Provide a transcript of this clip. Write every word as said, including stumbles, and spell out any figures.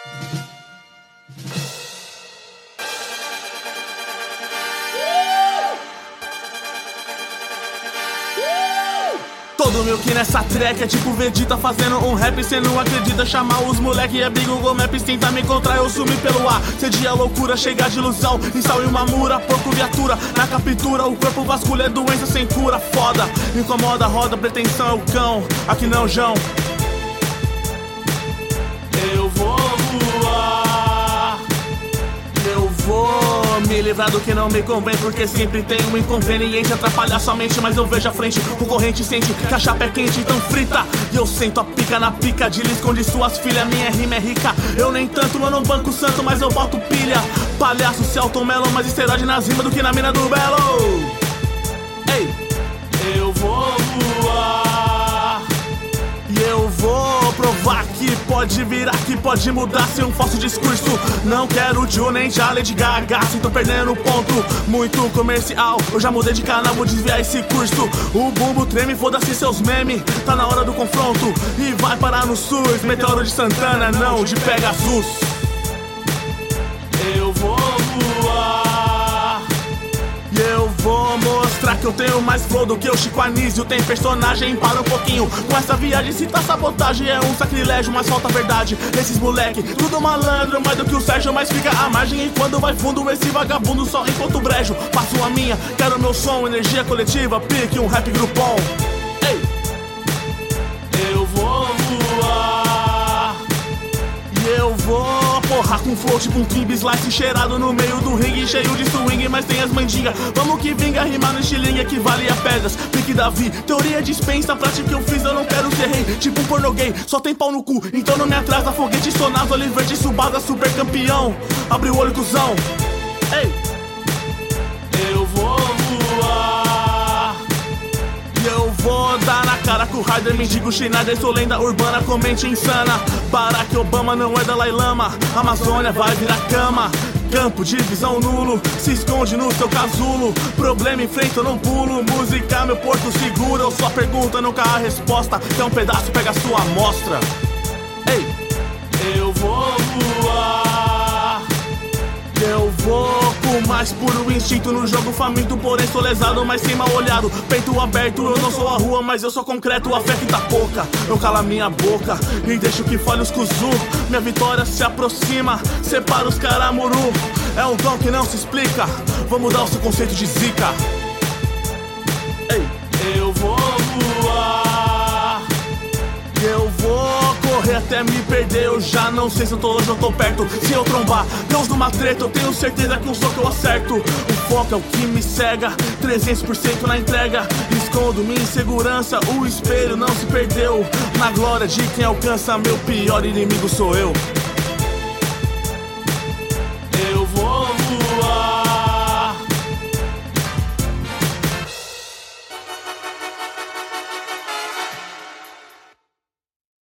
Todo meu que nessa track é tipo Vegeta fazendo um rap. Cê não acredita, chamar os moleque é Big Google Maps. Tenta me encontrar, eu sumi pelo ar. Cê dia loucura, chega de ilusão. Ensal e uma mura, porco viatura. Na captura, o corpo vasculha, é doença sem cura. Foda, incomoda, roda, pretensão é o cão. Aqui não, João. Eu vou voar. Eu vou me livrar do que não me convém, porque sempre tem um inconveniente atrapalhar sua mente, mas eu vejo a frente. O corrente sente que a chapa é quente, então frita. E eu sento a pica na pica de esconde suas filhas, minha rima é rica. Eu nem tanto, eu não banco santo, mas eu boto pilha. Palhaço, Celton Mello, mais esteroide nas rimas do que na mina do Belo. Ei, eu vou voar. E eu vou provar que pode virar, que pode mudar sem um falso discurso. Não quero Joe nem já Lady Gaga, sim, tô perdendo ponto. Muito comercial, eu já mudei de canal, vou desviar esse curso. O bumbo treme, foda-se seus memes, tá na hora do confronto. E vai parar no SUS, meteoro de Santana, não de Pegasus. Eu vou voar. E eu vou mostrar que eu tenho mais flow do que o Chico Anísio. Tem personagem, para um pouquinho com essa viagem. Se tá sabotagem é um sacrilégio, mas falta verdade. Esses moleque, tudo malandro, mais do que o Sérgio, mas fica à margem. E quando vai fundo, esse vagabundo só encontra o brejo. Faço a minha, quero meu som, energia coletiva, pique um rap grupom. Ei, eu vou voar. E eu vou porra com flow tipo um Kimby Slice cheirado no meio do ringue, cheio de swing, mas tem as mandingas. Vamos que vinga, rimar no estilingue que vale a pedras. Pique Davi, teoria dispensa, prática que eu fiz, eu não quero ser rei. Tipo um porno gay, só tem pau no cu, então não me atrasa. Foguete sonado, Oliver de Subasa, super campeão. Abre o olho, cuzão. Ei, eu vou voar. E eu vou dar na cara com o Ryder, mendigo Schneider, sou lenda urbana com mente insana. Barack Obama não é Dalai Lama, Amazônia vai virar cama. Campo de visão nulo, se esconde no seu casulo. Problema enfrenta, eu não pulo. Música, meu porto seguro, eu só pergunta, nunca a resposta. Quer um pedaço, pega a sua amostra. Ei, eu vou voar. Eu vou com mais puro instinto no jogo faminto, porém sou lesado, mas sem mal olhado. Peito aberto, eu não sou a rua, mas eu sou concreto. A fé que tá pouca, eu calo a minha boca e deixo que fale os cuzu. Minha vitória se aproxima, separa os caramuru. É um dom que não se explica, vou mudar o seu conceito de zica. Ei, eu vou voar. Eu vou correr até me perder, eu já não sei se eu tô longe ou tô perto. Se eu trombar, Deus numa treta, eu tenho certeza que um soco eu acerto. O foco é o que me cega, trezentos por cento na entrega. Escondo minha insegurança, o espelho não se perdeu. Na glória de quem alcança, meu pior inimigo sou eu.